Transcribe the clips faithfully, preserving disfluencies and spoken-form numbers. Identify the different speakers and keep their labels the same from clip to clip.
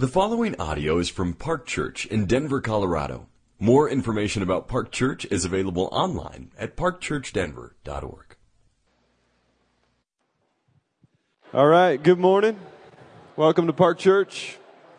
Speaker 1: The following audio is from Park Church in Denver, Colorado. More information about Park Church is available online at park church denver dot org.
Speaker 2: All right, good morning. Welcome to Park Church.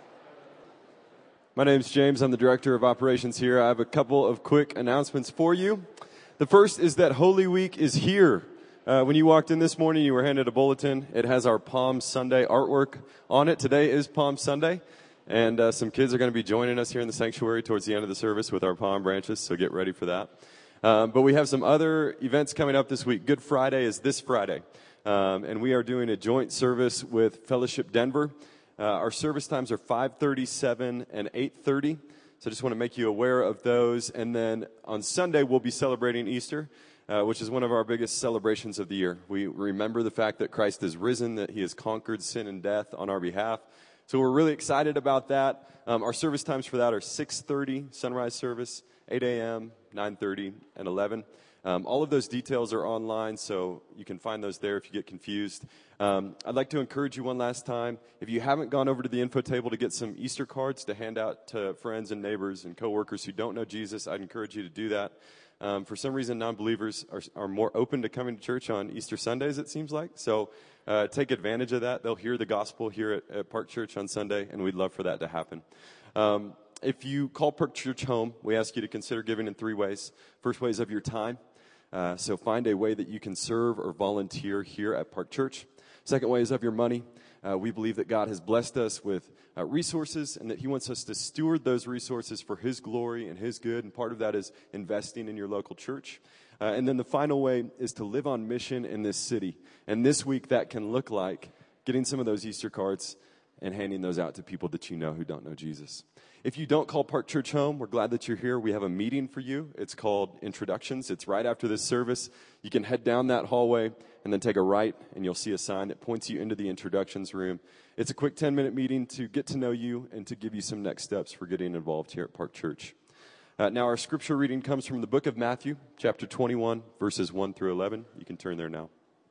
Speaker 2: My name is James. I'm the Director of Operations here. I have a couple of quick announcements for you. The first is that Holy Week is here. Uh, when you walked in this morning, you were handed a bulletin. It has our Palm Sunday artwork on it. Today is Palm Sunday, and uh, some kids are going to be joining us here in the sanctuary towards the end of the service with our palm branches, so get ready for that. Um, but we have some other events coming up this week. Good Friday is this Friday, um, and we are doing a joint service with Fellowship Denver. Uh, our service times are five thirty, seven, and eight thirty, so I just want to make you aware of those. And then on Sunday, we'll be celebrating Easter. Uh, which is one of our biggest celebrations of the year. We remember the fact that Christ is risen, that he has conquered sin and death on our behalf. So we're really excited about that. Um, our service times for that are six thirty, sunrise service, eight a.m., nine thirty, and eleven. Um, all of those details are online, so you can find those there if you get confused. Um, I'd like to encourage you one last time. If you haven't gone over to the info table to get some Easter cards to hand out to friends and neighbors and coworkers who don't know Jesus, I'd encourage you to do that. Um, for some reason, non-believers are, are more open to coming to church on Easter Sundays, it seems like. So uh, take advantage of that. They'll hear the gospel here at, at Park Church on Sunday, and we'd love for that to happen. Um, if you call Park Church home, we ask you to consider giving in three ways. First way is of your time. Uh, so find a way that you can serve or volunteer here at Park Church. Second way is of your money. Uh, we believe that God has blessed us with uh, resources and that he wants us to steward those resources for his glory and his good. And part of that is investing in your local church. Uh, and then the final way is to live on mission in this city. And this week that can look like getting some of those Easter cards and handing those out to people that you know who don't know Jesus. If you don't call Park Church home, we're glad that you're here. We have a meeting for you. It's called Introductions. It's right after this service. You can head down that hallway and then take a right, and you'll see a sign that points you into the introductions room. It's a quick ten-minute meeting to get to know you and to give you some next steps for getting involved here at Park Church. Uh, now, our scripture reading comes from the book of Matthew, chapter twenty-one, verses one through eleven. You can turn there now.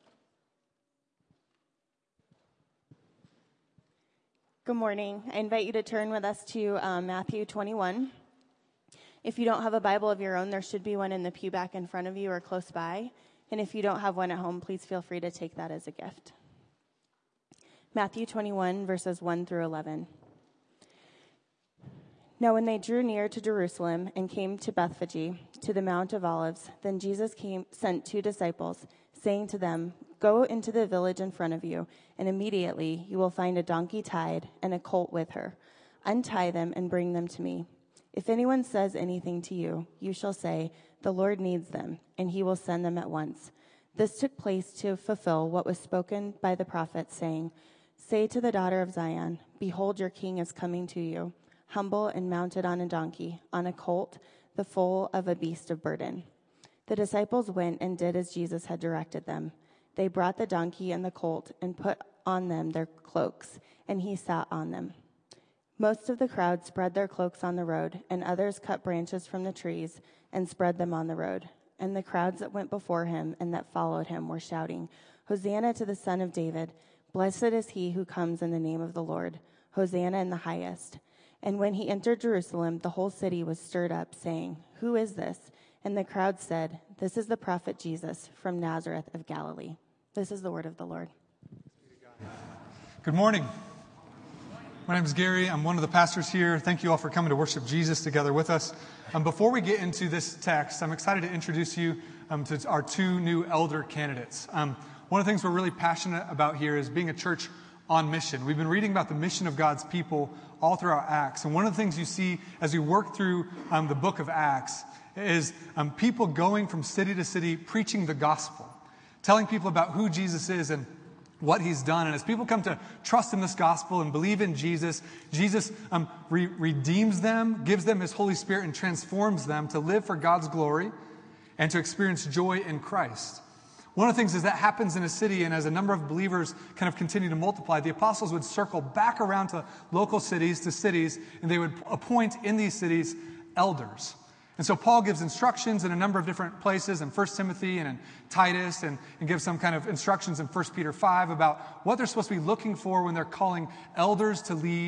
Speaker 3: Good morning. I invite you to turn with us to um, Matthew twenty-one. If you don't have a Bible of your own, there should be one in the pew back in front of you or close by. And if you don't have one at home, please feel free to take that as a gift. Matthew twenty-one, verses one through eleven. Now when they drew near to Jerusalem and came to Bethphage, to the Mount of Olives, then Jesus came, sent two disciples, saying to them, "Go into the village in front of you, and immediately you will find a donkey tied and a colt with her. Untie them and bring them to me. If anyone says anything to you, you shall say, 'The Lord needs them,' and he will send them at once." This took place to fulfill what was spoken by the prophet, saying, "Say to the daughter of Zion, behold, your king is coming to you, humble and mounted on a donkey, on a colt, the foal of a beast of burden." The disciples went and did as Jesus had directed them. They brought the donkey and the colt and put on them their cloaks, and he sat on them. Most of the crowd spread their cloaks on the road, and others cut branches from the trees and spread them on the road. And the crowds that went before him and that followed him were shouting, "Hosanna to the Son of David! Blessed is he who comes in the name of the Lord! Hosanna in the highest!" And when he entered Jerusalem, the whole city was stirred up, saying, "Who is this?" And the crowd said, "This is the prophet Jesus from Nazareth of Galilee." This is the word of the Lord.
Speaker 4: Good morning. My name is Gary. I'm one of the pastors here. Thank you all for coming to worship Jesus together with us. Um, before we get into this text, I'm excited to introduce you um, to our two new elder candidates. Um, one of the things we're really passionate about here is being a church on mission. We've been reading about the mission of God's people all throughout Acts. And one of the things you see as we work through um, the book of Acts is um, people going from city to city preaching the gospel, telling people about who Jesus is and what he's done. And as people come to trust in this gospel and believe in Jesus, Jesus um, re- redeems them, gives them his Holy Spirit, and transforms them to live for God's glory and to experience joy in Christ. One of the things is that happens in a city, and as a number of believers kind of continue to multiply, the apostles would circle back around to local cities, to cities, and they would appoint in these cities elders. And so Paul gives instructions in a number of different places in First Timothy and in Titus, and, and gives some kind of instructions in First Peter five about what they're supposed to be looking for when they're calling elders to lead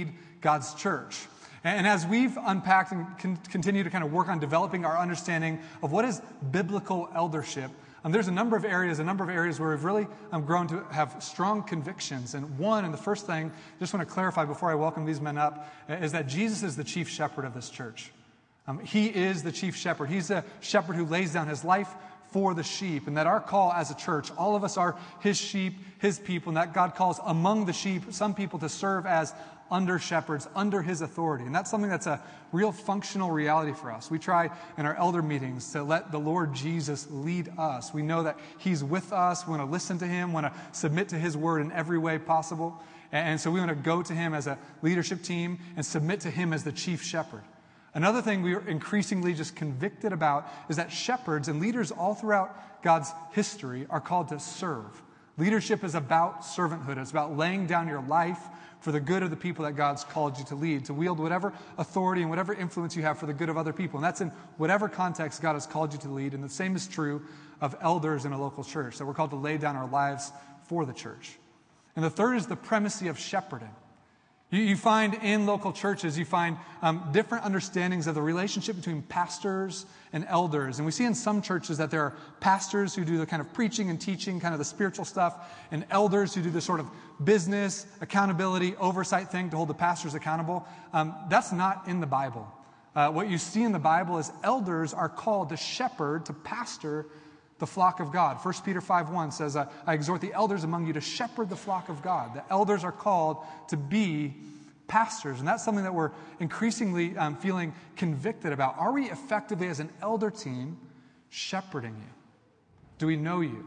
Speaker 4: God's church. And as we've unpacked and con- continue to kind of work on developing our understanding of what is biblical eldership, um, there's a number of areas, a number of areas where we've really um, grown to have strong convictions. And one, and the first thing, I just want to clarify before I welcome these men up, is that Jesus is the chief shepherd of this church. Um, he is the chief shepherd. He's the shepherd who lays down his life for the sheep, and that our call as a church, all of us are his sheep, his people, and that God calls among the sheep some people to serve as under shepherds, under his authority. And that's something that's a real functional reality for us. We try in our elder meetings to let the Lord Jesus lead us. We know that he's with us. We want to listen to him, want to submit to his word in every way possible. And so we want to go to him as a leadership team and submit to him as the chief shepherd. Another thing we are increasingly just convicted about is that shepherds and leaders all throughout God's history are called to serve. Leadership is about servanthood. It's about laying down your life for the good of the people that God's called you to lead, to wield whatever authority and whatever influence you have for the good of other people. And that's in whatever context God has called you to lead. And the same is true of elders in a local church, that we're called to lay down our lives for the church. And the third is the primacy of shepherding. You, you find in local churches, you find um, different understandings of the relationship between pastors and elders. And we see in some churches that there are pastors who do the kind of preaching and teaching, kind of the spiritual stuff, and elders who do the sort of business, accountability, oversight thing to hold the pastors accountable. Um, that's not in the Bible. Uh, what you see in the Bible is elders are called to shepherd, to pastor the flock of God. First Peter five one says, I exhort the elders among you to shepherd the flock of God. The elders are called to be pastors, and that's something that we're increasingly um, feeling convicted about. Are we effectively, as an elder team, shepherding you? Do we know you?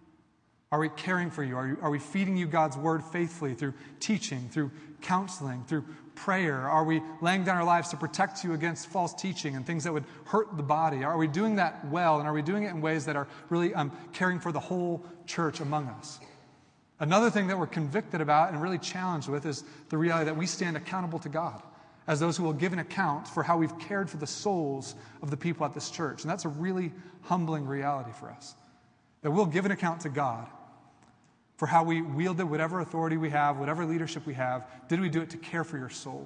Speaker 4: Are we caring for you? Are, you? are we feeding you God's word faithfully through teaching, through counseling, through prayer? Are we laying down our lives to protect you against false teaching and things that would hurt the body? Are we doing that well? And are we doing it in ways that are really um, caring for the whole church among us? Another thing that we're convicted about and really challenged with is the reality that we stand accountable to God as those who will give an account for how we've cared for the souls of the people at this church. And that's a really humbling reality for us, that we'll give an account to God for how we wielded whatever authority we have, whatever leadership we have. Did we do it to care for your soul?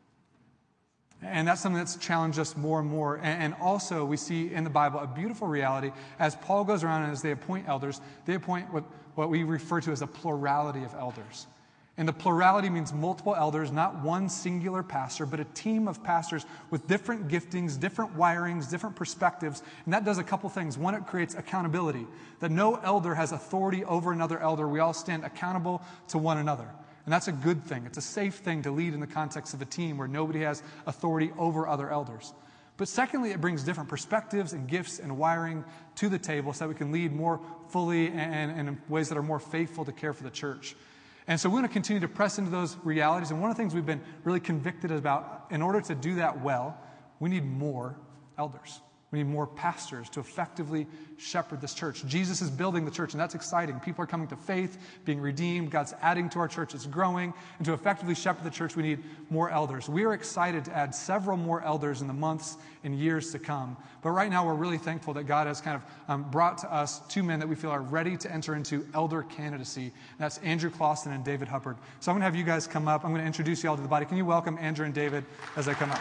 Speaker 4: And that's something that's challenged us more and more. And also, we see in the Bible a beautiful reality. As Paul goes around and as they appoint elders, they appoint what, what we refer to as a plurality of elders. And the plurality means multiple elders, not one singular pastor, but a team of pastors with different giftings, different wirings, different perspectives. And that does a couple things. One, it creates accountability, that no elder has authority over another elder. We all stand accountable to one another. And that's a good thing. It's a safe thing to lead in the context of a team where nobody has authority over other elders. But secondly, it brings different perspectives and gifts and wiring to the table so that we can lead more fully and, and in ways that are more faithful to care for the church. And so we want to continue to press into those realities. And one of the things we've been really convicted about, in order to do that well, we need more elders. We need more pastors to effectively shepherd this church. Jesus is building the church, and that's exciting. People are coming to faith, being redeemed. God's adding to our church. It's growing. And to effectively shepherd the church, we need more elders. We are excited to add several more elders in the months and years to come. But right now, we're really thankful that God has kind of um, brought to us two men that we feel are ready to enter into elder candidacy. And that's Andrew Clausen and David Hubbard. So I'm going to have you guys come up. I'm going to introduce you all to the body. Can you welcome Andrew and David as they come up?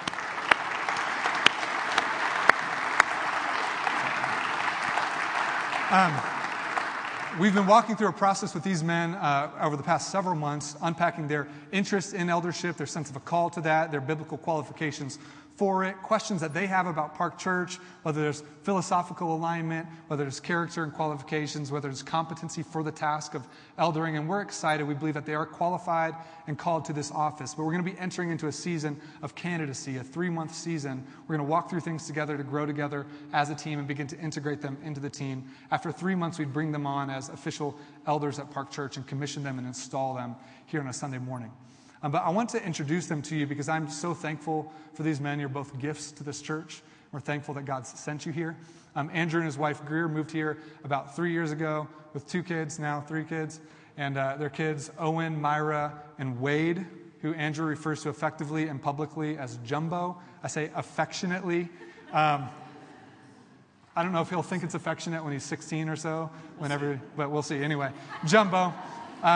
Speaker 4: Um, we've been walking through a process with these men uh, over the past several months, unpacking their interest in eldership, their sense of a call to that, their biblical qualifications for it, questions that they have about Park Church, whether there's philosophical alignment, whether there's character and qualifications, whether there's competency for the task of eldering. And we're excited. We believe that they are qualified and called to this office. But we're going to be entering into a season of candidacy, a three-month season. We're going to walk through things together to grow together as a team and begin to integrate them into the team. After three months, we'd bring them on as official elders at Park Church and commission them and install them here on a Sunday morning. Um, but I want to introduce them to you because I'm so thankful for these men. You're both gifts to this church. We're thankful that God's sent you here. Um, Andrew and his wife Greer moved here about three years ago with two kids, now three kids. And uh, their kids, Owen, Myra, and Wade, who Andrew refers to effectively and publicly as Jumbo. I say affectionately. Um, I don't know if he'll think it's affectionate when he's sixteen or so, whenever, but we'll see. Anyway, Jumbo. Um,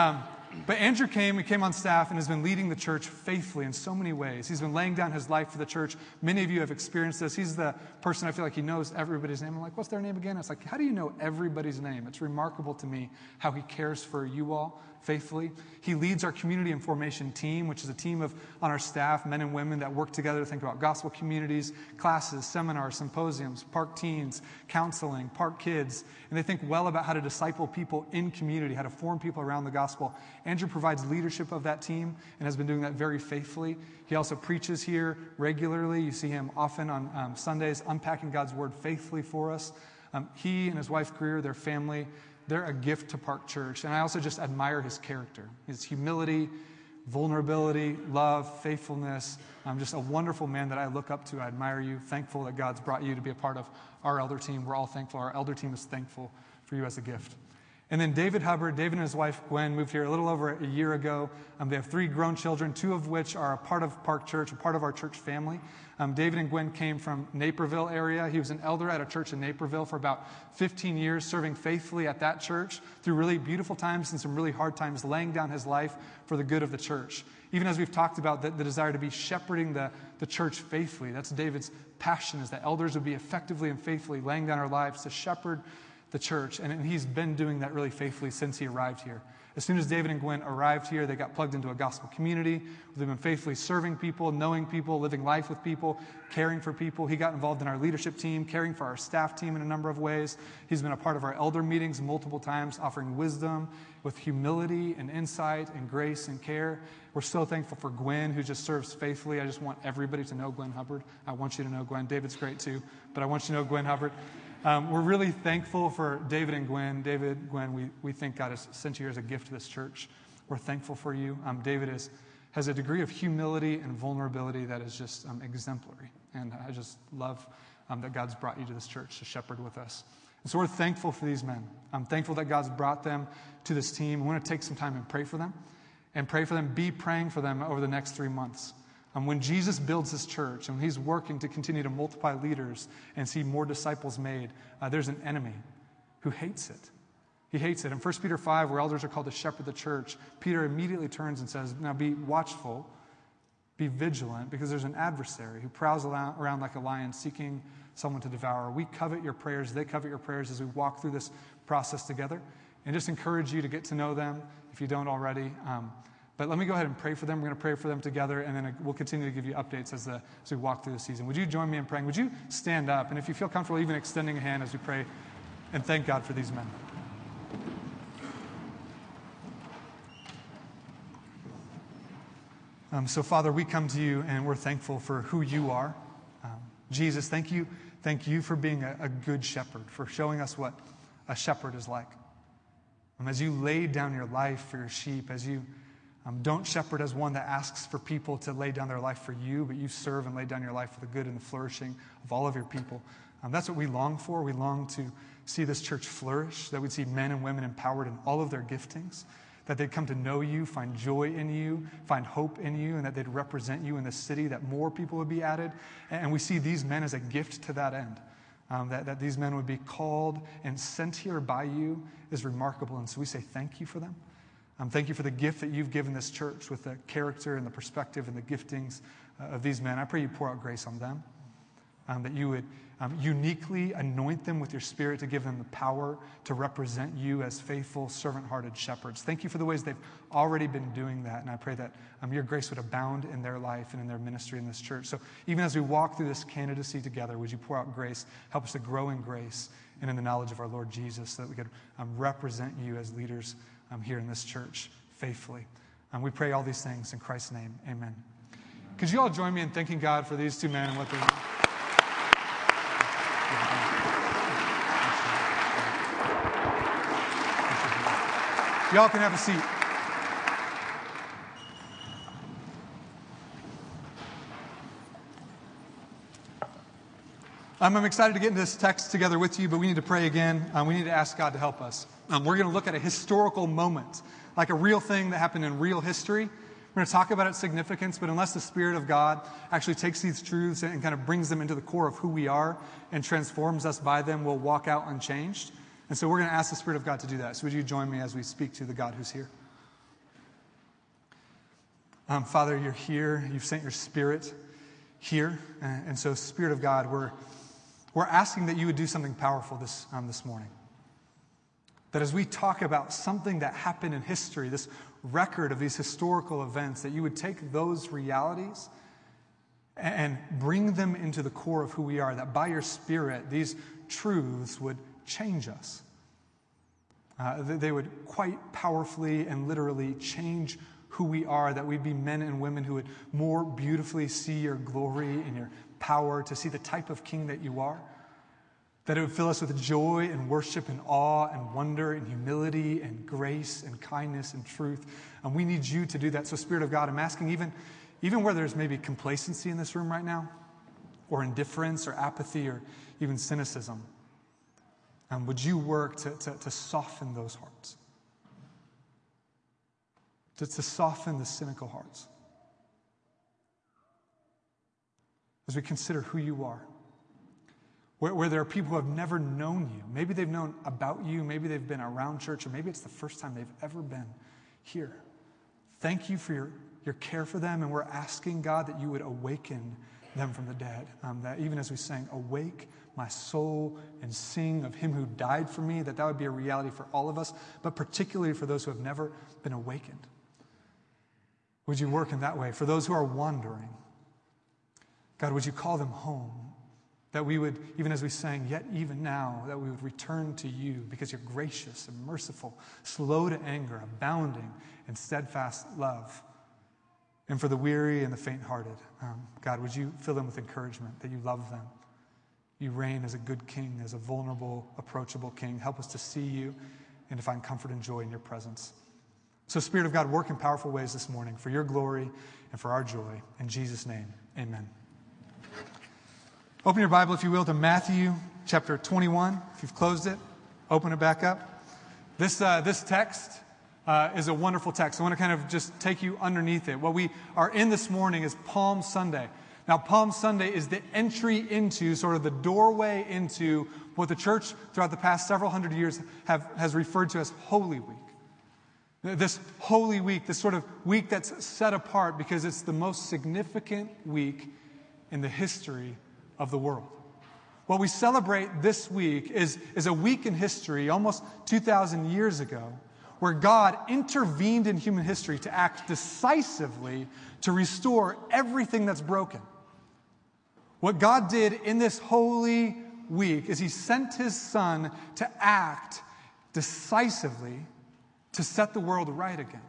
Speaker 4: but Andrew came, he came on staff and has been leading the church faithfully in so many ways. He's been laying down his life for the church. Many of you have experienced this. He's the person I feel like he knows everybody's name. I'm like, what's their name again? It's like, how do you know everybody's name? It's remarkable to me how he cares for you all faithfully. He leads our community and formation team, which is a team of, on our staff, men and women that work together to think about gospel communities, classes, seminars, symposiums, park teens, counseling, park kids, and they think well about how to disciple people in community, how to form people around the gospel. Andrew provides leadership of that team and has been doing that very faithfully. He also preaches here regularly. You see him often on um, Sundays unpacking God's word faithfully for us. Um, he and his wife Greer, their family, they're a gift to Park Church. And I also just admire his character, his humility, vulnerability, love, faithfulness. I'm just a wonderful man that I look up to. I admire you. Thankful that God's brought you to be a part of our elder team. We're all thankful. Our elder team is thankful for you as a gift. And then David Hubbard, David and his wife Gwen moved here a little over a year ago. Um, they have three grown children, two of which are a part of Park Church, a part of our church family. Um, David and Gwen came from Naperville area. He was an elder at a church in Naperville for about fifteen years, serving faithfully at that church through really beautiful times and some really hard times, laying down his life for the good of the church. Even as we've talked about the, the desire to be shepherding the, the church faithfully. That's David's passion, is that elders would be effectively and faithfully laying down our lives to shepherd the church, and, and he's been doing that really faithfully since he arrived here. As soon as David and Gwen arrived here, they got plugged into a gospel community. They've been faithfully serving people, knowing people, living life with people, caring for people. He got involved in our leadership team, caring for our staff team in a number of ways. He's been a part of our elder meetings multiple times, offering wisdom with humility and insight and grace and care. We're so thankful for Gwen, who just serves faithfully. I just want everybody to know Gwen Hubbard. I want you to know Gwen. David's great too, but I want you to know Gwen Hubbard. Um, we're really thankful for David and Gwen. David, Gwen, we, we think God has sent you here as a gift to this church. We're thankful for you. Um, David is, has a degree of humility and vulnerability that is just um, exemplary. And I just love um, that God's brought you to this church to shepherd with us. And so we're thankful for these men. I'm thankful that God's brought them to this team. We want to take some time and pray for them. And pray for them, be praying for them over the next three months. Um, when Jesus builds his church and when he's working to continue to multiply leaders and see more disciples made, uh, there's an enemy who hates it. He hates it. In First Peter five, where elders are called to shepherd the church, Peter immediately turns and says, now be watchful, be vigilant, because there's an adversary who prowls around like a lion seeking someone to devour. We covet your prayers. They covet your prayers as we walk through this process together. And just encourage you to get to know them if you don't already. Um, But let me go ahead and pray for them. We're going to pray for them together, and then we'll continue to give you updates as, the, as we walk through the season. Would you join me in praying? Would you stand up? And if you feel comfortable, even extending a hand as we pray and thank God for these men. Um, so, Father, we come to you, and we're thankful for who you are. Um, Jesus, thank you. Thank you for being a, a good shepherd, for showing us what a shepherd is like. Um, as you laid down your life for your sheep, as you Um, don't shepherd as one that asks for people to lay down their life for you, but you serve and lay down your life for the good and the flourishing of all of your people. Um, that's what we long for. We long to see this church flourish, that we'd see men and women empowered in all of their giftings, that they'd come to know you, find joy in you, find hope in you, and that they'd represent you in the city, that more people would be added. And we see these men as a gift to that end. Um, that, that these men would be called and sent here by you is remarkable. And so we say thank you for them. Um, thank you for the gift that you've given this church with the character and the perspective and the giftings uh, of these men. I pray you pour out grace on them, um, that you would um, uniquely anoint them with your Spirit to give them the power to represent you as faithful, servant-hearted shepherds. Thank you for the ways they've already been doing that, and I pray that um, your grace would abound in their life and in their ministry in this church. So even as we walk through this candidacy together, would you pour out grace, help us to grow in grace and in the knowledge of our Lord Jesus, so that we could um, represent you as leaders I'm here in this church faithfully. Um, we pray all these things in Christ's name. Amen. Could you all join me in thanking God for these two men and what they're doing? Y'all can have a seat. Um, I'm excited to get into this text together with you, but we need to pray again. Um, we need to ask God to help us. Um, we're going to look at a historical moment, like a real thing that happened in real history. We're going to talk about its significance, but unless the Spirit of God actually takes these truths and kind of brings them into the core of who we are and transforms us by them, we'll walk out unchanged. And so we're going to ask the Spirit of God to do that. So would you join me as we speak to the God who's here? Um, Father, you're here. You've sent your Spirit here. And, and so, Spirit of God, we're, we're asking that you would do something powerful this, um, this morning. That as we talk about something that happened in history, this record of these historical events, that you would take those realities and bring them into the core of who we are, that by your Spirit, these truths would change us. Uh, they would quite powerfully and literally change who we are, that we'd be men and women who would more beautifully see your glory and your power, to see the type of king that you are, that it would fill us with joy and worship and awe and wonder and humility and grace and kindness and truth. And we need you to do that. So Spirit of God, I'm asking even, even where there's maybe complacency in this room right now, or indifference or apathy or even cynicism, Um, would you work to, to, to soften those hearts? To, to soften the cynical hearts. As we consider who you are. Where, where there are people who have never known you. Maybe they've known about you. Maybe they've been around church. Or maybe it's the first time they've ever been here. Thank you for your, your care for them. And we're asking, God, that you would awaken them from the dead. Um, that even as we sang, awake my soul and sing of him who died for me, that that would be a reality for all of us, but particularly for those who have never been awakened. Would you work in that way? For those who are wandering, God, would you call them home? That we would, even as we sang, yet even now, that we would return to you because you're gracious and merciful, slow to anger, abounding in steadfast love. And for the weary and the faint-hearted, um, God, would you fill them with encouragement that you love them? You reign as a good king, as a vulnerable, approachable king. Help us to see you and to find comfort and joy in your presence. So, Spirit of God, work in powerful ways this morning for your glory and for our joy. In Jesus' name, amen. Open your Bible, if you will, to Matthew chapter twenty-one. If you've closed it, open it back up. This, uh, this text uh, is a wonderful text. I want to kind of just take you underneath it. What we are in this morning is Palm Sunday. Now, Palm Sunday is the entry into, sort of the doorway into what the church throughout the past several hundred years have, has referred to as Holy Week. This Holy Week, this sort of week that's set apart because it's the most significant week in the history of the world. What we celebrate this week is, is a week in history, almost two thousand years ago, where God intervened in human history to act decisively to restore everything that's broken. What God did in this Holy Week is he sent his Son to act decisively to set the world right again.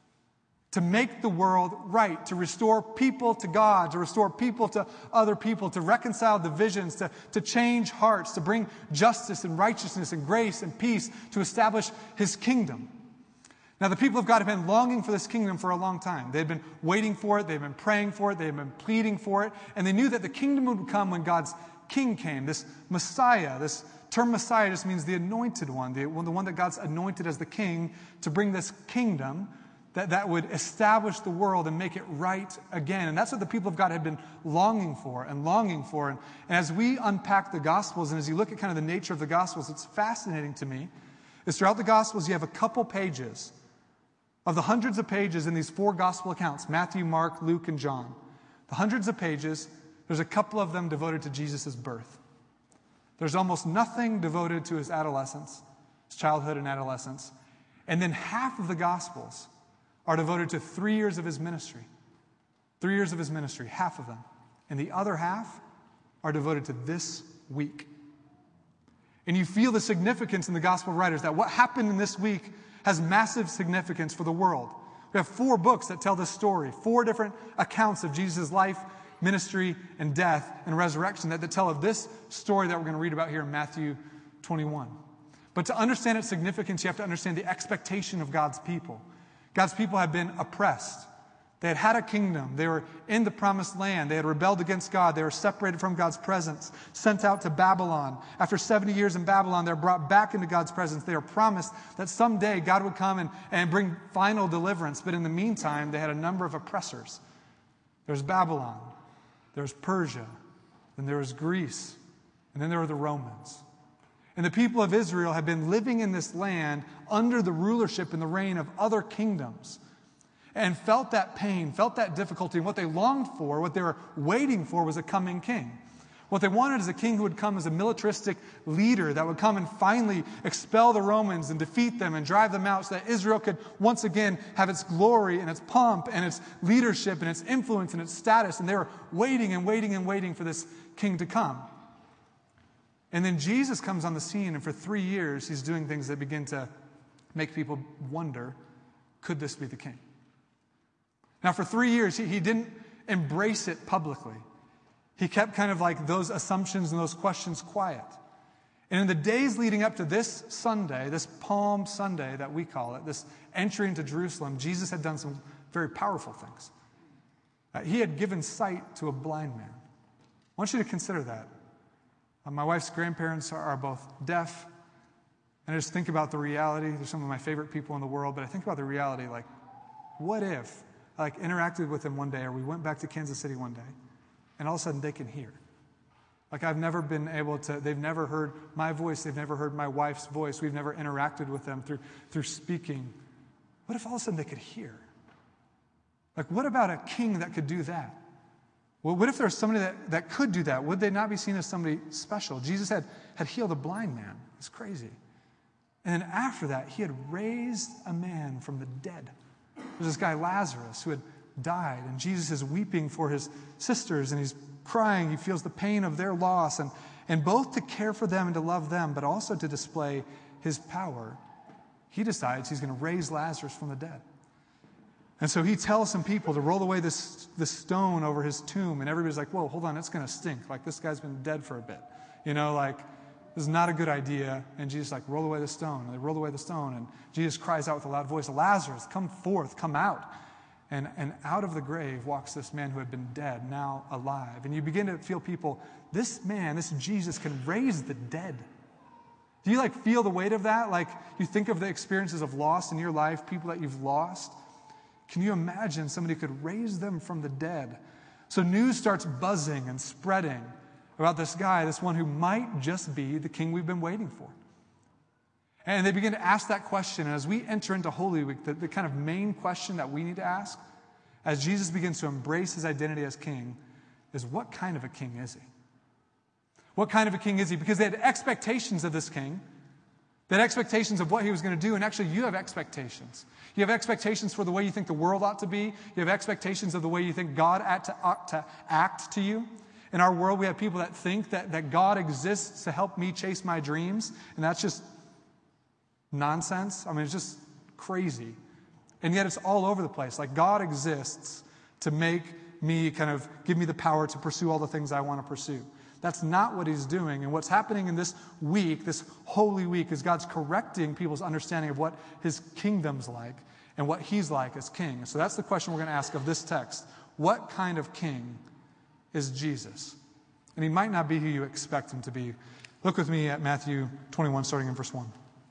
Speaker 4: To make the world right, to restore people to God, to restore people to other people, to reconcile divisions, to, to change hearts, to bring justice and righteousness and grace and peace, to establish his kingdom. Now, the people of God have been longing for this kingdom for a long time. They had been waiting for it. They had been praying for it. They had been pleading for it. And they knew that the kingdom would come when God's king came, this Messiah. This term Messiah just means the anointed one, the, the one that God's anointed as the king to bring this kingdom that, that would establish the world and make it right again. And that's what the people of God had been longing for and longing for. And, and as we unpack the Gospels and as you look at kind of the nature of the Gospels, it's fascinating to me is throughout the Gospels you have a couple pages of the hundreds of pages in these four gospel accounts, Matthew, Mark, Luke, and John, the hundreds of pages, there's a couple of them devoted to Jesus' birth. There's almost nothing devoted to his adolescence, his childhood and adolescence. And then half of the Gospels are devoted to three years of his ministry. Three years of his ministry, half of them. And the other half are devoted to this week. And you feel the significance in the gospel writers that what happened in this week has massive significance for the world. We have four books that tell this story, four different accounts of Jesus' life, ministry, and death and resurrection that, that tell of this story that we're going to read about here in Matthew twenty-one. But to understand its significance, you have to understand the expectation of God's people. God's people had been oppressed. They had had a kingdom. They were in the promised land. They had rebelled against God. They were separated from God's presence, sent out to Babylon. After seventy years in Babylon, they're brought back into God's presence. They were promised that someday God would come and, and bring final deliverance. But in the meantime, they had a number of oppressors. There's Babylon. There's Persia. Then there was Greece. And then there were the Romans. And the people of Israel had been living in this land under the rulership and the reign of other kingdoms. and felt that pain, felt that difficulty. And what they longed for, what they were waiting for, was a coming king. What they wanted is a king who would come as a militaristic leader that would come and finally expel the Romans and defeat them and drive them out so that Israel could once again have its glory and its pomp and its leadership and its influence and its status. And they were waiting and waiting and waiting for this king to come. And then Jesus comes on the scene, and for three years he's doing things that begin to make people wonder, could this be the king? Now for three years he, he didn't embrace it publicly. He kept kind of like those assumptions and those questions quiet. And in the days leading up to this Sunday, this Palm Sunday that we call it, this entry into Jerusalem, Jesus had done some very powerful things. Uh, he had given sight to a blind man. I want you to consider that. Uh, my wife's grandparents are, are both deaf. And I just think about the reality. They're some of my favorite people in the world, but I think about the reality like, what if I like, interacted with them one day, or we went back to Kansas City one day, and all of a sudden they can hear. Like I've never been able to, they've never heard my voice, they've never heard my wife's voice, we've never interacted with them through, through speaking. What if all of a sudden they could hear? Like what about a king that could do that? Well, what if there was somebody that, that could do that? Would they not be seen as somebody special? Jesus had, had healed a blind man. It's crazy. And then after that, he had raised a man from the dead. There's this guy Lazarus who had died, and Jesus is weeping for his sisters, and he's crying. He feels the pain of their loss, and, and both to care for them and to love them, but also to display his power, he decides he's going to raise Lazarus from the dead. And so he tells some people to roll away this, this stone over his tomb, and everybody's like, whoa, hold on, it's going to stink. Like, this guy's been dead for a bit. You know, like, this is not a good idea. And Jesus like, roll away the stone. And they roll away the stone, and Jesus cries out with a loud voice, Lazarus, come forth, come out. And, and out of the grave walks this man who had been dead, now alive. And you begin to feel people, this man, this Jesus can raise the dead. Do you like feel the weight of that? Like you think of the experiences of loss in your life, people that you've lost. Can you imagine somebody could raise them from the dead? So news starts buzzing and spreading about this guy, this one who might just be the king we've been waiting for. And they begin to ask that question. And as we enter into Holy Week, the, the kind of main question that we need to ask, as Jesus begins to embrace his identity as king, is what kind of a king is he? What kind of a king is he? Because they had expectations of this king. They had expectations of what he was going to do. And actually, you have expectations. You have expectations for the way you think the world ought to be. You have expectations of the way you think God ought to, ought to act to you. In our world, we have people that think that, that God exists to help me chase my dreams. And that's just nonsense. I mean, it's just crazy. And yet it's all over the place. Like God exists to make me kind of give me the power to pursue all the things I want to pursue. That's not what he's doing. And what's happening in this week, this Holy Week, is God's correcting people's understanding of what his kingdom's like and what he's like as king. And so that's the question we're going to ask of this text. What kind of king is Jesus? And he might not be who you expect him to be. Look with me at Matthew twenty-one, starting in verse one.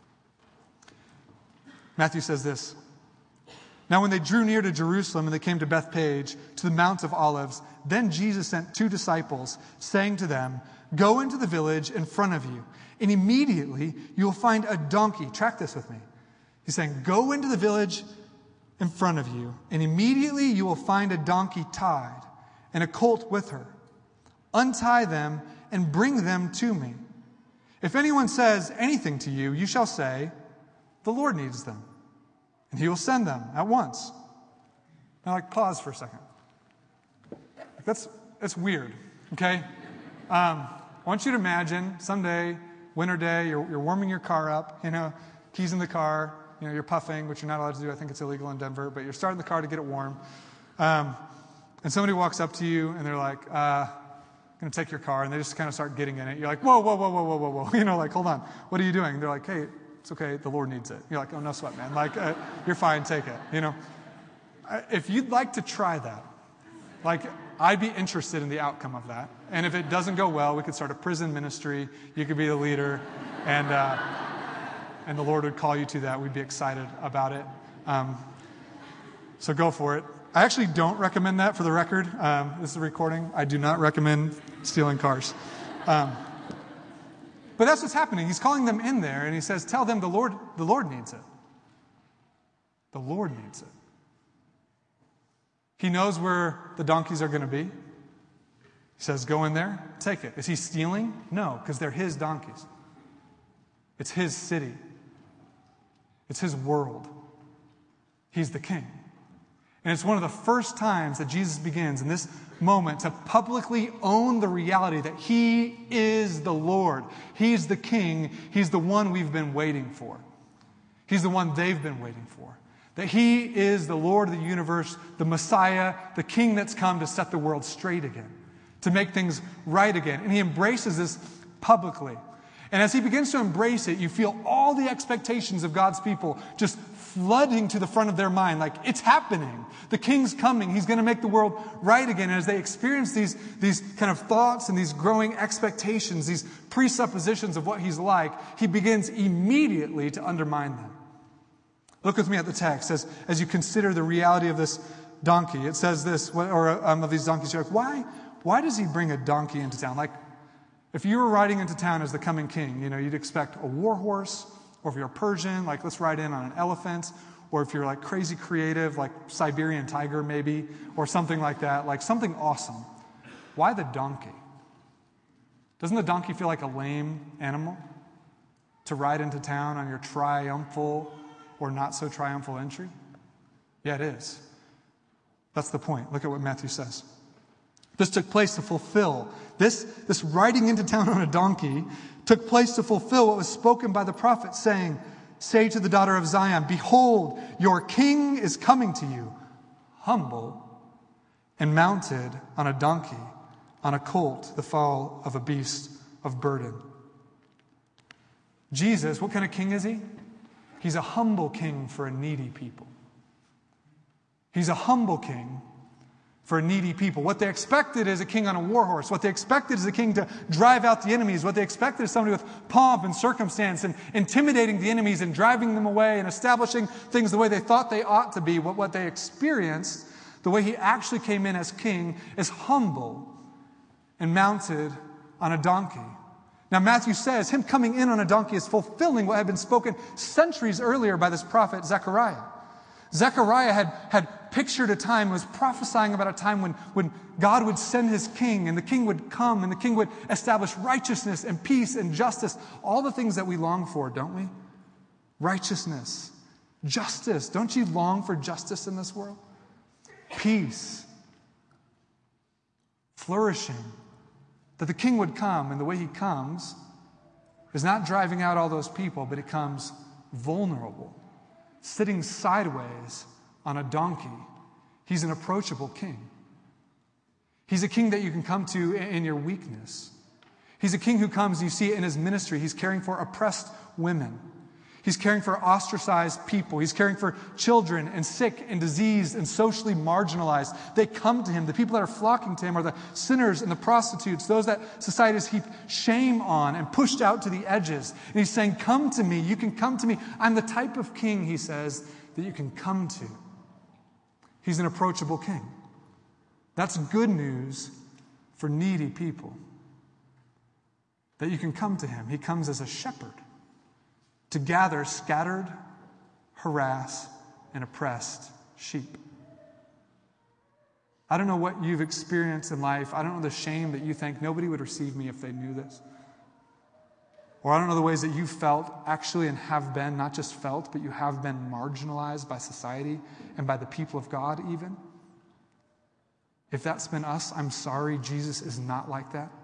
Speaker 4: Matthew says this, Now when they drew near to Jerusalem and they came to Bethphage, to the Mount of Olives, then Jesus sent two disciples, saying to them, Go into the village in front of you, and immediately you will find a donkey. Track this with me. He's saying, Go into the village in front of you, and immediately you will find a donkey tied, and a colt with her. Untie them and bring them to me. If anyone says anything to you, you shall say, The Lord needs them, and he will send them at once. Now, like, pause for a second. That's, that's weird, okay? Um, I want you to imagine someday, winter day, you're, you're warming your car up, you know, keys in the car, you know, you're puffing, which you're not allowed to do. I think it's illegal in Denver, but you're starting the car to get it warm. Um, and somebody walks up to you, and they're like, uh, I'm going to take your car, and they just kind of start getting in it. You're like, whoa, whoa, whoa, whoa, whoa, whoa, whoa. You know, like, hold on. What are you doing? And they're like, hey, it's okay. The Lord needs it. You're like, oh, no sweat, man. Like, uh, you're fine. Take it. You know, if you'd like to try that, like, I'd be interested in the outcome of that. And if it doesn't go well, we could start a prison ministry. You could be the leader, and uh, and the Lord would call you to that. We'd be excited about it. Um, so go for it. I actually don't recommend that, for the record. Um, this is a recording. I do not recommend stealing cars. Um, but that's what's happening. He's calling them in there, and he says, tell them the Lord, the Lord needs it. The Lord needs it. He knows where the donkeys are going to be. He says, go in there, take it. Is he stealing? No, because they're his donkeys. It's his city. It's his world. He's the king. And it's one of the first times that Jesus begins in this moment to publicly own the reality that he is the Lord. He's the king. He's the one we've been waiting for. He's the one they've been waiting for. That he is the Lord of the universe, the Messiah, the king that's come to set the world straight again, to make things right again. And he embraces this publicly. And as he begins to embrace it, you feel all the expectations of God's people just flooding to the front of their mind, like it's happening. The king's coming. He's going to make the world right again. And as they experience these, these kind of thoughts and these growing expectations, these presuppositions of what he's like, he begins immediately to undermine them. Look with me at the text as, as you consider the reality of this donkey. It says this, or um, of these donkeys, you're like, why, why does he bring a donkey into town? Like, if you were riding into town as the coming king, you know, you'd expect a war horse, or if you're Persian, like let's ride in on an elephant, or if you're like crazy creative, like Siberian tiger maybe, or something like that, like something awesome. Why the donkey? Doesn't the donkey feel like a lame animal to ride into town on your triumphal or not so triumphal entry? Yeah, it is. That's the point. Look at what Matthew says. This took place to fulfill, this, this riding into town on a donkey took place to fulfill what was spoken by the prophet, saying, say to the daughter of Zion, behold, your king is coming to you, humble and mounted on a donkey, on a colt, the foal of a beast of burden. Jesus, what kind of king is he? He's a humble king for a needy people. He's a humble king for needy people. What they expected is a king on a war horse. What they expected is a king to drive out the enemies. What they expected is somebody with pomp and circumstance and intimidating the enemies and driving them away and establishing things the way they thought they ought to be. What, what they experienced, the way he actually came in as king, is humble and mounted on a donkey. Now Matthew says him coming in on a donkey is fulfilling what had been spoken centuries earlier by this prophet Zechariah. Zechariah had, had pictured a time, was prophesying about a time when, when God would send his king, and the king would come, and the king would establish righteousness and peace and justice. All the things that we long for, don't we? Righteousness, justice. Don't you long for justice in this world? Peace, flourishing. That the king would come, and the way he comes is not driving out all those people, but he comes vulnerable, sitting sideways on a donkey. He's an approachable king. He's a king that you can come to in your weakness. He's a king who comes, you see it in his ministry. He's caring for oppressed women. He's caring for ostracized people. He's caring for children and sick and diseased and socially marginalized. They come to him. The people that are flocking to him are the sinners and the prostitutes, those that society has heaped shame on and pushed out to the edges. And he's saying, come to me. You can come to me. I'm the type of king, he says, that you can come to. He's an approachable king. That's good news for needy people. That you can come to him. He comes as a shepherd to gather scattered, harassed, and oppressed sheep. I don't know what you've experienced in life. I don't know the shame that you think nobody would receive me if they knew this. Or I don't know the ways that you felt actually and have been, not just felt, but you have been marginalized by society and by the people of God even. If that's been us, I'm sorry, Jesus is not like that.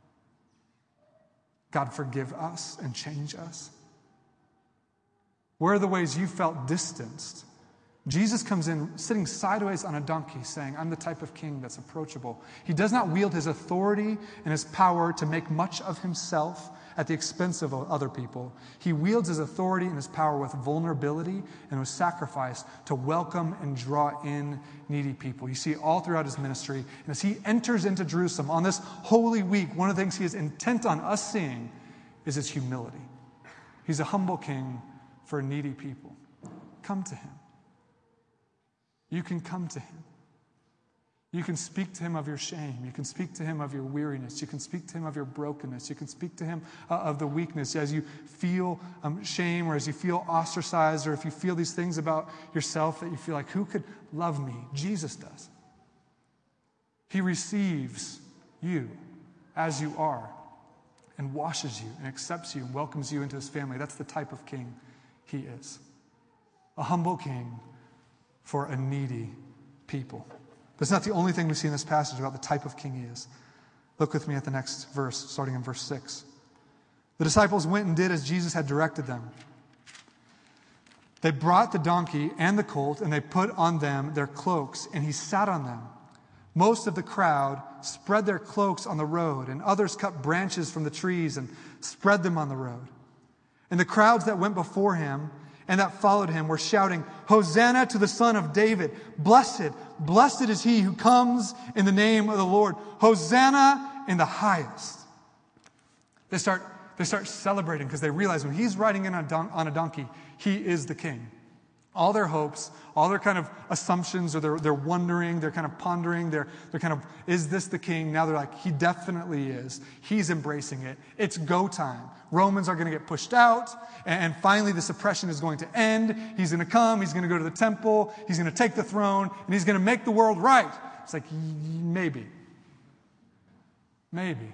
Speaker 4: God, forgive us and change us. Where are the ways you felt distanced? Jesus comes in sitting sideways on a donkey saying, I'm the type of king that's approachable. He does not wield his authority and his power to make much of himself at the expense of other people. He wields his authority and his power with vulnerability and with sacrifice to welcome and draw in needy people. You see it all throughout his ministry. And as he enters into Jerusalem on this Holy Week, one of the things he is intent on us seeing is his humility. He's a humble king for needy people. Come to him. You can come to him. You can speak to him of your shame. You can speak to him of your weariness. You can speak to him of your brokenness. You can speak to him uh, of the weakness as you feel um, shame or as you feel ostracized or if you feel these things about yourself that you feel like, who could love me? Jesus does. He receives you as you are and washes you and accepts you and welcomes you into his family. That's the type of king he is. A humble king for a needy people. But it's not the only thing we see in this passage about the type of king he is. Look with me at the next verse, starting in verse six. The disciples went and did as Jesus had directed them. They brought the donkey and the colt, and they put on them their cloaks, and he sat on them. Most of the crowd spread their cloaks on the road, and others cut branches from the trees and spread them on the road. And the crowds that went before him and that followed him were shouting, Hosanna to the Son of David. Blessed, blessed is he who comes in the name of the Lord. Hosanna in the highest. They start, they start celebrating because they realize when he's riding in on a, don- on a donkey, he is the king. All their hopes, all their kind of assumptions, or they're, they're wondering, they're kind of pondering, they're, they're kind of, is this the king? Now they're like, he definitely is. He's embracing it. It's go time. Romans are going to get pushed out, and finally this oppression is going to end. He's going to come, he's going to go to the temple, he's going to take the throne, and he's going to make the world right. It's like, maybe. Maybe.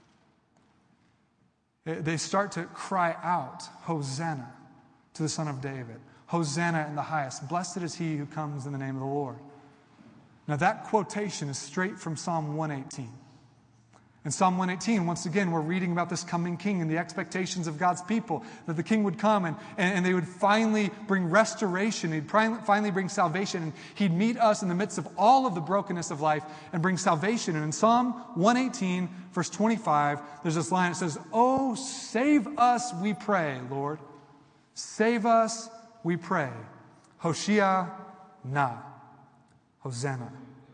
Speaker 4: They start to cry out, Hosanna to the Son of David. Hosanna in the highest. Blessed is he who comes in the name of the Lord. Now that quotation is straight from Psalm one eighteen. In Psalm one eighteen, once again, we're reading about this coming king and the expectations of God's people, that the king would come and, and, and they would finally bring restoration. He'd finally bring salvation. And he'd meet us in the midst of all of the brokenness of life and bring salvation. And in Psalm one eighteen, verse twenty-five, there's this line that says, Oh, save us, we pray, Lord. Save us, we pray. Hoshea na. Hosanna.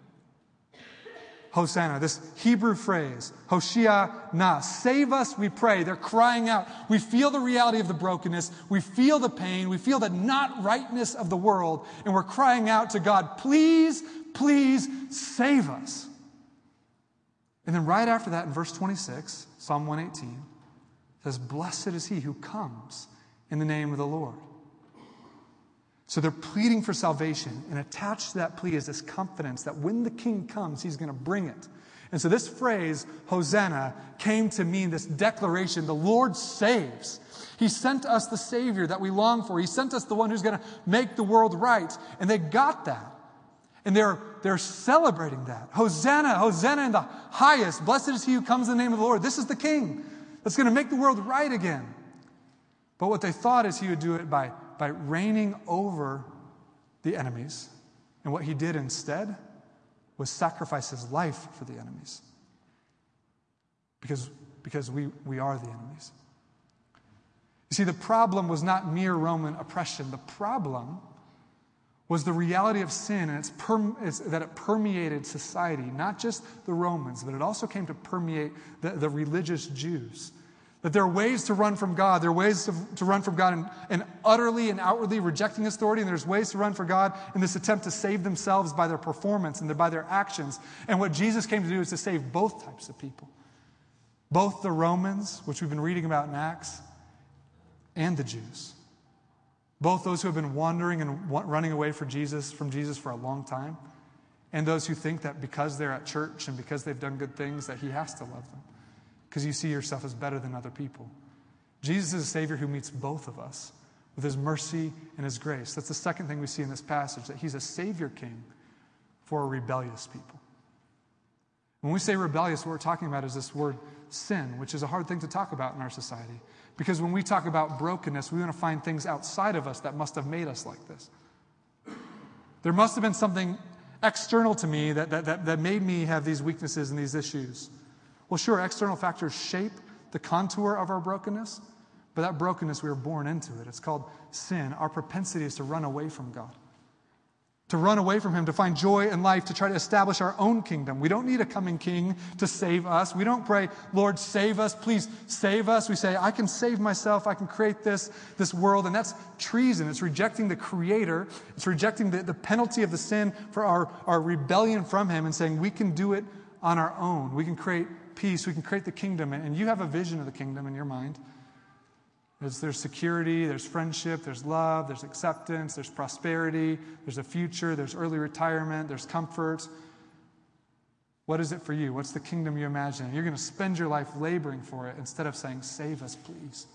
Speaker 4: Hosanna, this Hebrew phrase, Hoshea na, save us, we pray. They're crying out. We feel the reality of the brokenness. We feel the pain. We feel the not rightness of the world. And we're crying out to God, please, please save us. And then right after that, in verse twenty-six, Psalm one eighteen, says, blessed is he who comes in the name of the Lord. So they're pleading for salvation, and attached to that plea is this confidence that when the king comes, he's going to bring it. And so this phrase, Hosanna, came to mean this declaration, the Lord saves. He sent us the Savior that we long for. He sent us the one who's going to make the world right. And they got that. And they're, they're celebrating that. Hosanna, Hosanna in the highest. Blessed is he who comes in the name of the Lord. This is the king that's going to make the world right again. But what they thought is he would do it by by reigning over the enemies. And what he did instead was sacrifice his life for the enemies. Because, because we, we are the enemies. You see, the problem was not mere Roman oppression. The problem was the reality of sin, and it's, perm- it's that it permeated society. Not just the Romans, but it also came to permeate the, the religious Jews. That there are ways to run from God. There are ways to, to run from God and, and utterly and outwardly rejecting authority. And there's ways to run for God in this attempt to save themselves by their performance and by their actions. And what Jesus came to do is to save both types of people. Both the Romans, which we've been reading about in Acts, and the Jews. Both those who have been wandering and running away from Jesus, from Jesus for a long time. And those who think that because they're at church and because they've done good things that he has to love them. Because you see yourself as better than other people. Jesus is a Savior who meets both of us with his mercy and his grace. That's the second thing we see in this passage, that he's a Savior King for a rebellious people. When we say rebellious, what we're talking about is this word sin, which is a hard thing to talk about in our society. Because when we talk about brokenness, we want to find things outside of us that must have made us like this. There must have been something external to me that, that, that, that made me have these weaknesses and these issues. Well, sure, external factors shape the contour of our brokenness, but that brokenness, we were born into it. It's called sin. Our propensity is to run away from God, to run away from him, to find joy in life, to try to establish our own kingdom. We don't need a coming king to save us. We don't pray, Lord, save us, please save us. We say, I can save myself. I can create this, this world. And that's treason. It's rejecting the Creator. It's rejecting the, the penalty of the sin for our, our rebellion from him and saying we can do it on our own. We can create peace. We can create the kingdom. And you have a vision of the kingdom in your mind. There's, there's security, there's friendship, there's love, there's acceptance, there's prosperity, there's a future, there's early retirement, there's comfort. What is it for you? What's the kingdom you imagine? You're going to spend your life laboring for it instead of saying, save us, please.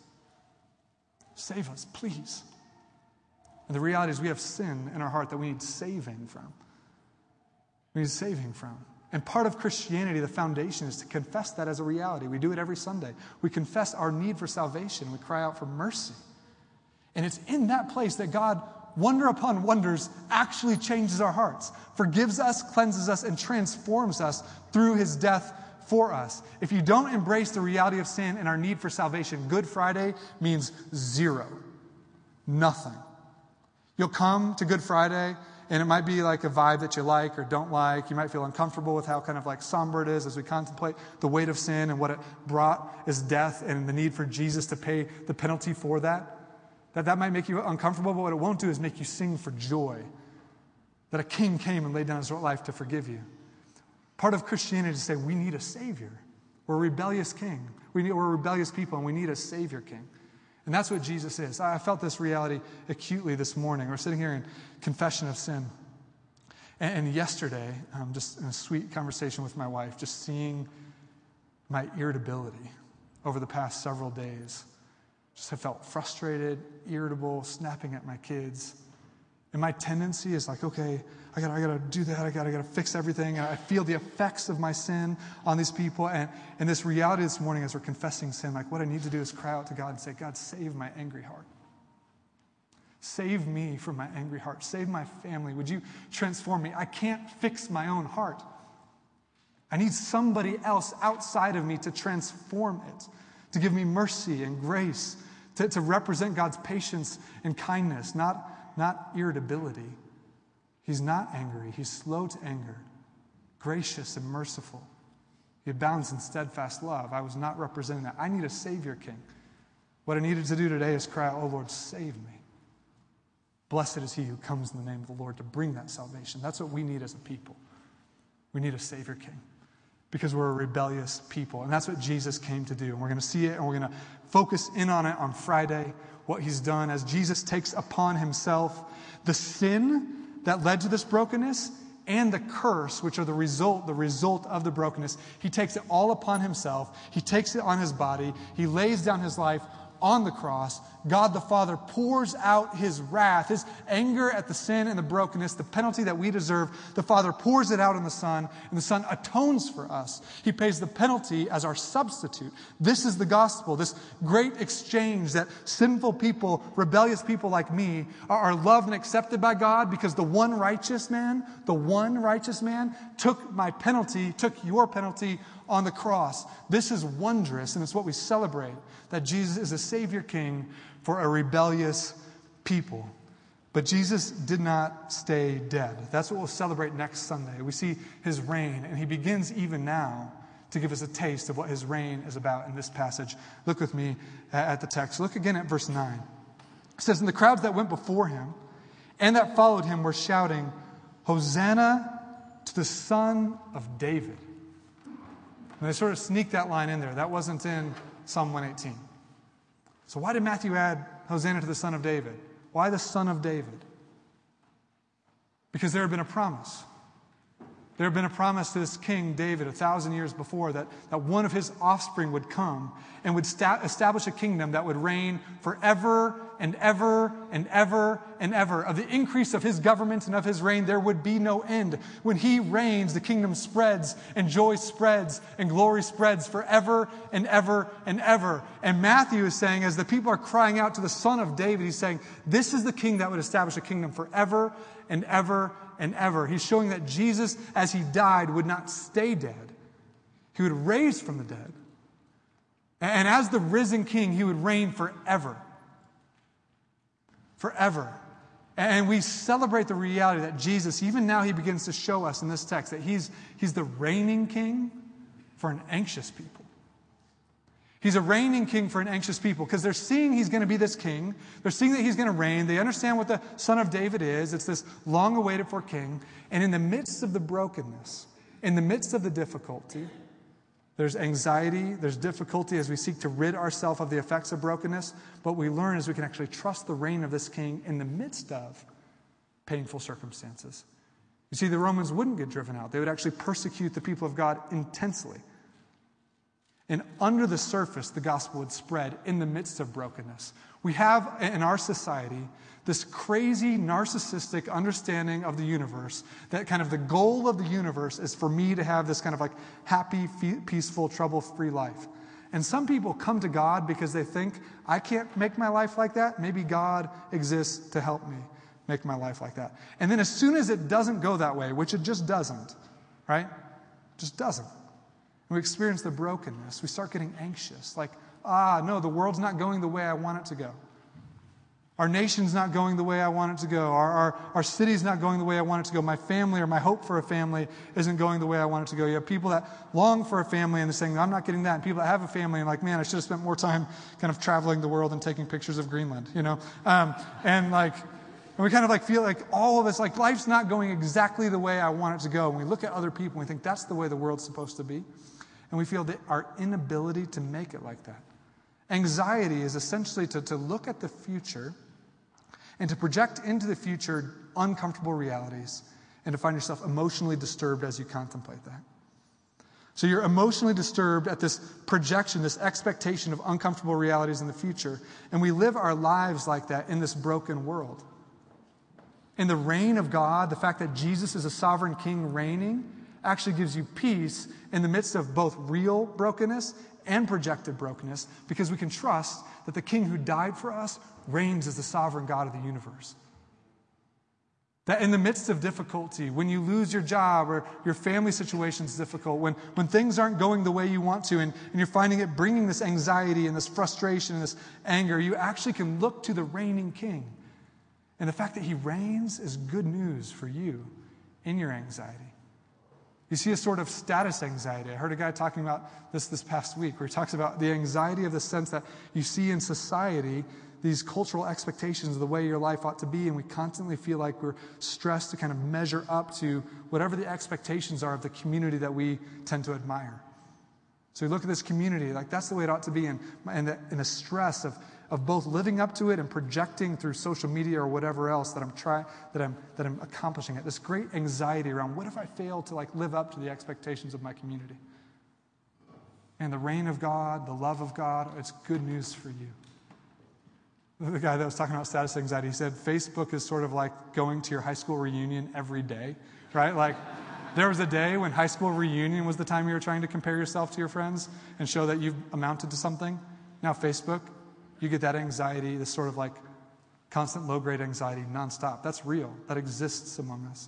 Speaker 4: Save us, please. And the reality is we have sin in our heart that we need saving from. We need saving from. And part of Christianity, the foundation, is to confess that as a reality. We do it every Sunday. We confess our need for salvation. We cry out for mercy. And it's in that place that God, wonder upon wonders, actually changes our hearts, forgives us, cleanses us, and transforms us through his death for us. If you don't embrace the reality of sin and our need for salvation, Good Friday means zero. Nothing. You'll come to Good Friday, and it might be like a vibe that you like or don't like. You might feel uncomfortable with how kind of like somber it is as we contemplate the weight of sin and what it brought as death and the need for Jesus to pay the penalty for that. That that might make you uncomfortable, but what it won't do is make you sing for joy that a king came and laid down his life to forgive you. Part of Christianity is to say we need a Savior. We're a rebellious king. We need, we're a rebellious people, and we need a Savior king. And that's what Jesus is. I felt this reality acutely this morning. We're sitting here in confession of sin. And, and yesterday, um, just in a sweet conversation with my wife, just seeing my irritability over the past several days. Just have felt frustrated, irritable, snapping at my kids. And my tendency is like, okay, I gotta, I gotta do that. I gotta, I gotta fix everything. And I feel the effects of my sin on these people. And, and this reality this morning as we're confessing sin, like what I need to do is cry out to God and say, God, save my angry heart. Save me from my angry heart. Save my family. Would you transform me? I can't fix my own heart. I need somebody else outside of me to transform it, to give me mercy and grace, to, to represent God's patience and kindness, not, not irritability. He's not angry. He's slow to anger, gracious and merciful. He abounds in steadfast love. I was not representing that. I need a Savior King. What I needed to do today is cry out, oh Lord, save me. Blessed is he who comes in the name of the Lord to bring that salvation. That's what we need as a people. We need a Savior King. Because we're a rebellious people. And that's what Jesus came to do. And we're going to see it, and we're going to focus in on it on Friday, what he's done as Jesus takes upon himself the sin that led to this brokenness and the curse, which are the result, the result of the brokenness. He takes it all upon himself. He takes it on his body. He lays down his life on the cross. God the Father pours out his wrath, his anger at the sin and the brokenness, the penalty that we deserve. The Father pours it out on the Son, and the Son atones for us. He pays the penalty as our substitute. This is the gospel, this great exchange that sinful people, rebellious people like me, are, are loved and accepted by God because the one righteous man, the one righteous man took my penalty, took your penalty on the cross. This is wondrous, and it's what we celebrate, that Jesus is a Savior King for a rebellious people. But Jesus did not stay dead. That's what we'll celebrate next Sunday. We see his reign, and he begins even now to give us a taste of what his reign is about in this passage. Look with me at the text. Look again at verse nine. It says, and the crowds that went before him and that followed him were shouting, Hosanna to the Son of David. And they sort of sneaked that line in there. That wasn't in Psalm one eighteen. So why did Matthew add Hosanna to the Son of David? Why the Son of David? Because there had been a promise. There had been a promise to this king, David, a thousand years before, that, that one of his offspring would come and would sta- establish a kingdom that would reign forever and ever and ever and ever. Of the increase of his government and of his reign, there would be no end. When he reigns, the kingdom spreads, and joy spreads, and glory spreads forever and ever and ever. And Matthew is saying, as the people are crying out to the Son of David, he's saying, this is the king that would establish a kingdom forever and ever and ever. He's showing that Jesus, as he died, would not stay dead. He would raise from the dead. And as the risen king, he would reign forever. Forever. And we celebrate the reality that Jesus, even now he begins to show us in this text, that he's, he's the reigning king for an anxious people. He's a reigning king for an anxious people because they're seeing he's going to be this king. They're seeing that he's going to reign. They understand what the Son of David is. It's this long-awaited for king. And in the midst of the brokenness, in the midst of the difficulty, there's anxiety, there's difficulty as we seek to rid ourselves of the effects of brokenness. But we learn is we can actually trust the reign of this king in the midst of painful circumstances, You see, the Romans wouldn't get driven out. They would actually persecute the people of God intensely. And under the surface, the gospel would spread in the midst of brokenness. We have in our society this crazy narcissistic understanding of the universe, that kind of the goal of the universe is for me to have this kind of like happy, peaceful, trouble-free life. And some people come to God because they think, I can't make my life like that. Maybe God exists to help me make my life like that. And then as soon as it doesn't go that way, which it just doesn't, right? Just doesn't. And we experience the brokenness. We start getting anxious. Like, ah, no, the world's not going the way I want it to go. Our nation's not going the way I want it to go. Our, our, our city's not going the way I want it to go. My family or my hope for a family isn't going the way I want it to go. You have people that long for a family and they're saying, I'm not getting that. And people that have a family and like, man, I should have spent more time kind of traveling the world and taking pictures of Greenland, you know? Um, and like, and we kind of like feel like all of us, like life's not going exactly the way I want it to go. And we look at other people and we think that's the way the world's supposed to be. And we feel that our inability to make it like that. Anxiety is essentially to, to look at the future and to project into the future uncomfortable realities and to find yourself emotionally disturbed as you contemplate that. So you're emotionally disturbed at this projection, this expectation of uncomfortable realities in the future. And we live our lives like that in this broken world. In the reign of God, the fact that Jesus is a sovereign king reigning actually gives you peace in the midst of both real brokenness and projected brokenness, because we can trust that the king who died for us reigns as the sovereign God of the universe. That in the midst of difficulty, when you lose your job or your family situation is difficult, when, when things aren't going the way you want to, and, and you're finding it bringing this anxiety and this frustration and this anger, you actually can look to the reigning king. And the fact that he reigns is good news for you in your anxiety. You see a sort of status anxiety. I heard a guy talking about this this past week, where he talks about the anxiety of the sense that you see in society these cultural expectations of the way your life ought to be, and we constantly feel like we're stressed to kind of measure up to whatever the expectations are of the community that we tend to admire. So you look at this community, like that's the way it ought to be, and, and, the, and the stress of, of both living up to it and projecting through social media or whatever else that I'm trying, that I'm that I'm accomplishing it. This great anxiety around, what if I fail to like live up to the expectations of my community? And the reign of God, the love of God, it's good news for you. The guy that was talking about status anxiety, he said, Facebook is sort of like going to your high school reunion every day, right? Like, there was a day when high school reunion was the time you were trying to compare yourself to your friends and show that you've amounted to something. Now Facebook, you get that anxiety, this sort of like constant low-grade anxiety nonstop. That's real. That exists among us.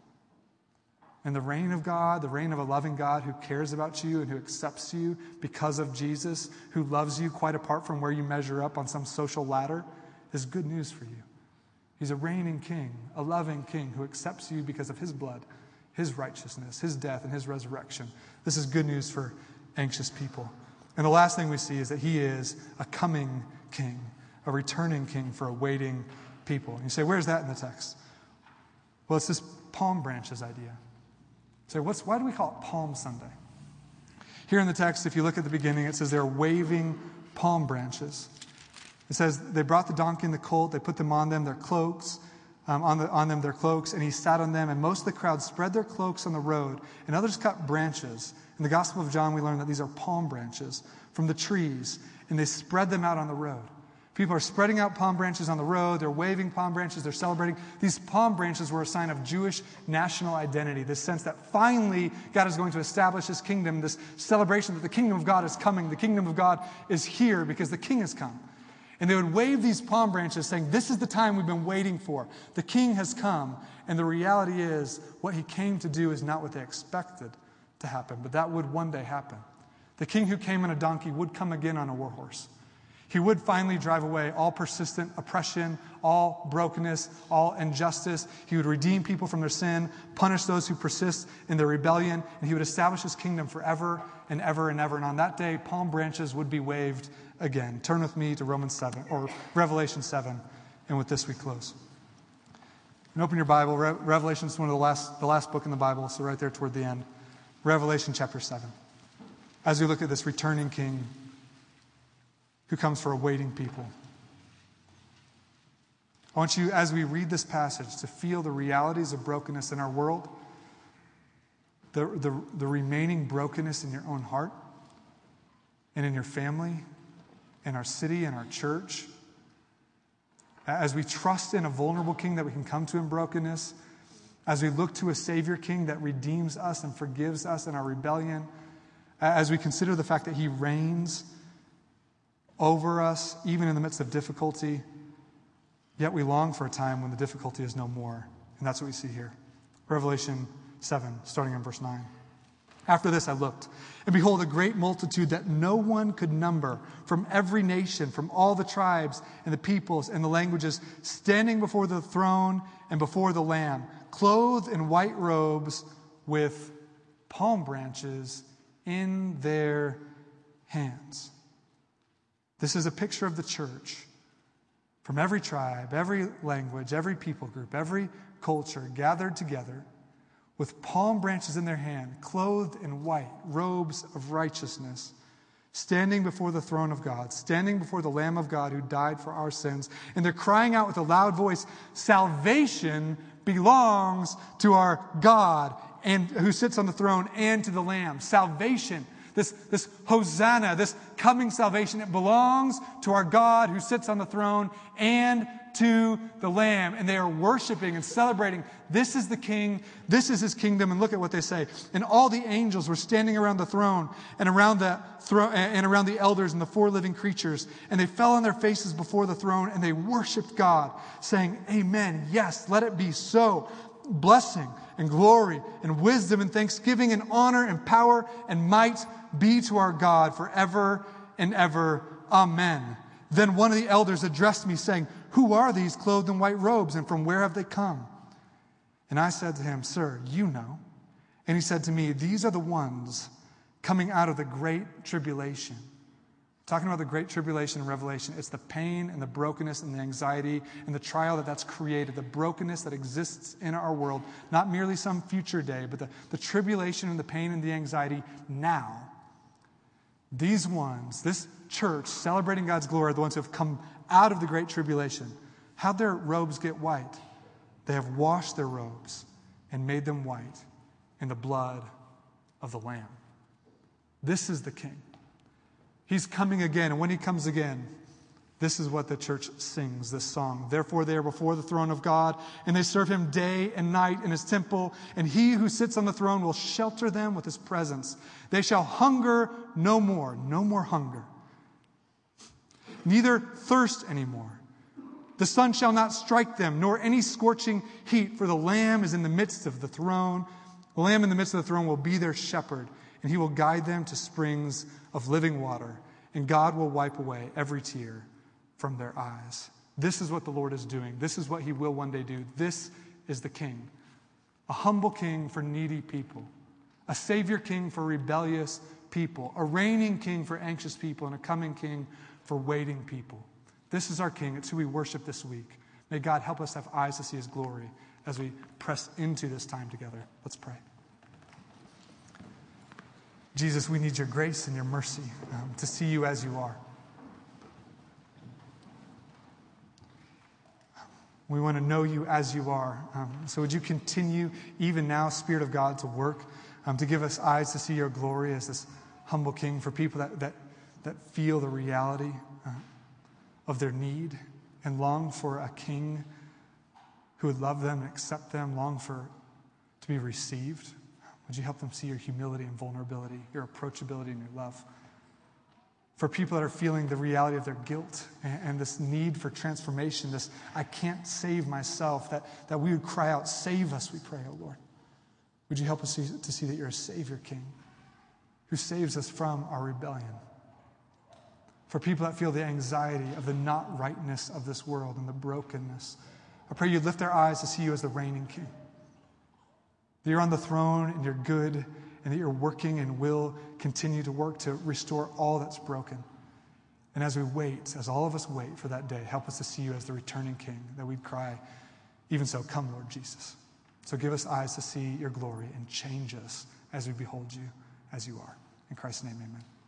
Speaker 4: And the reign of God, the reign of a loving God who cares about you and who accepts you because of Jesus, who loves you quite apart from where you measure up on some social ladder, is good news for you. He's a reigning king, a loving king who accepts you because of his blood, his righteousness, his death, and his resurrection. This is good news for anxious people. And the last thing we see is that he is a coming king, a returning king for a waiting people. And you say, where's that in the text? Well, it's this palm branches idea. So what's, why do we call it Palm Sunday? Here in the text, if you look at the beginning, it says they're waving palm branches. It says they brought the donkey and the colt, they put them on them, their cloaks, um, on, the, on them their cloaks, and he sat on them, and most of the crowd spread their cloaks on the road, and others cut branches. In the Gospel of John, we learn that these are palm branches from the trees, and they spread them out on the road. People are spreading out palm branches on the road. They're waving palm branches. They're celebrating. These palm branches were a sign of Jewish national identity, this sense that finally God is going to establish his kingdom, this celebration that the kingdom of God is coming. The kingdom of God is here because the king has come. And they would wave these palm branches saying, this is the time we've been waiting for. The king has come. And the reality is what he came to do is not what they expected to happen, but that would one day happen. The king who came on a donkey would come again on a war horse. He would finally drive away all persistent oppression, all brokenness, all injustice. He would redeem people from their sin, punish those who persist in their rebellion, and he would establish his kingdom forever and ever and ever. And on that day, palm branches would be waved again. Turn with me to Romans seven, or Revelation seven, and with this we close. And open your Bible. Re- Revelation is one of the last, the last book in the Bible, so right there toward the end. Revelation chapter seven. As we look at this returning king who comes for a waiting people. I want you, as we read this passage, to feel the realities of brokenness in our world, the, the, the remaining brokenness in your own heart, and in your family, in our city, in our church. As we trust in a vulnerable King that we can come to in brokenness, as we look to a Savior King that redeems us and forgives us in our rebellion, as we consider the fact that He reigns over us, even in the midst of difficulty, yet we long for a time when the difficulty is no more. And that's what we see here. Revelation seven, starting in verse nine. After this I looked, and behold, a great multitude that no one could number, from every nation, from all the tribes and the peoples and the languages, standing before the throne and before the Lamb, clothed in white robes with palm branches in their hands. This is a picture of the church. From every tribe, every language, every people group, every culture gathered together with palm branches in their hand, clothed in white robes of righteousness, standing before the throne of God, standing before the Lamb of God who died for our sins. And they're crying out with a loud voice, salvation belongs to our God and who sits on the throne and to the Lamb. Salvation, this, this Hosanna, this coming salvation, it belongs to our God who sits on the throne and to the Lamb. And they are worshiping and celebrating. This is the King. This is His kingdom. And look at what they say. And all the angels were standing around the throne and around the throne and around the elders and the four living creatures. And they fell on their faces before the throne and they worshiped God, saying, Amen. Yes, let it be so. Blessing and glory and wisdom and thanksgiving and honor and power and might be to our God forever and ever. Amen. Then one of the elders addressed me, saying, Who are these clothed in white robes, and from where have they come? And I said to him, Sir, you know. And he said to me, These are the ones coming out of the great tribulation. Talking about the great tribulation in Revelation, it's the pain and the brokenness and the anxiety and the trial that that's created, the brokenness that exists in our world, not merely some future day, but the, the tribulation and the pain and the anxiety now. These ones, this church celebrating God's glory, are the ones who have come out of the great tribulation. How'd their robes get white? They have washed their robes and made them white in the blood of the Lamb. This is the King. He's coming again, and when He comes again, this is what the church sings, this song. Therefore they are before the throne of God, and they serve Him day and night in His temple, and He who sits on the throne will shelter them with His presence. They shall hunger no more, no more hunger. Neither thirst anymore. The sun shall not strike them, nor any scorching heat, for the Lamb is in the midst of the throne. The Lamb in the midst of the throne will be their shepherd, and He will guide them to springs of living water, and God will wipe away every tear from their eyes. This is what the Lord is doing. This is what He will one day do. This is the King. A humble King for needy people. A Savior King for rebellious people. A reigning King for anxious people, and a coming King for waiting people. This is our King. It's who we worship this week. May God help us have eyes to see His glory as we press into this time together. Let's pray. Jesus, we need Your grace and Your mercy um, to see You as You are. We want to know You as You are. Um, so would You continue even now, Spirit of God, to work, um, to give us eyes to see Your glory as this humble King for people that, that, that feel the reality uh, of their need and long for a King who would love them and accept them, long for to be received. Would You help them see Your humility and vulnerability, Your approachability and Your love? For people that are feeling the reality of their guilt and, and this need for transformation, this I can't save myself, that, that we would cry out, save us, we pray, oh Lord. Would You help us see, to see that You're a Savior King who saves us from our rebellion? For people that feel the anxiety of the not rightness of this world and the brokenness, I pray You'd lift their eyes to see You as the reigning King. That You're on the throne and You're good, and that You're working and will continue to work to restore all that's broken. And as we wait, as all of us wait for that day, help us to see You as the returning King, that we'd cry, even so, come, Lord Jesus. So give us eyes to see Your glory and change us as we behold You as You are. In Christ's name, amen.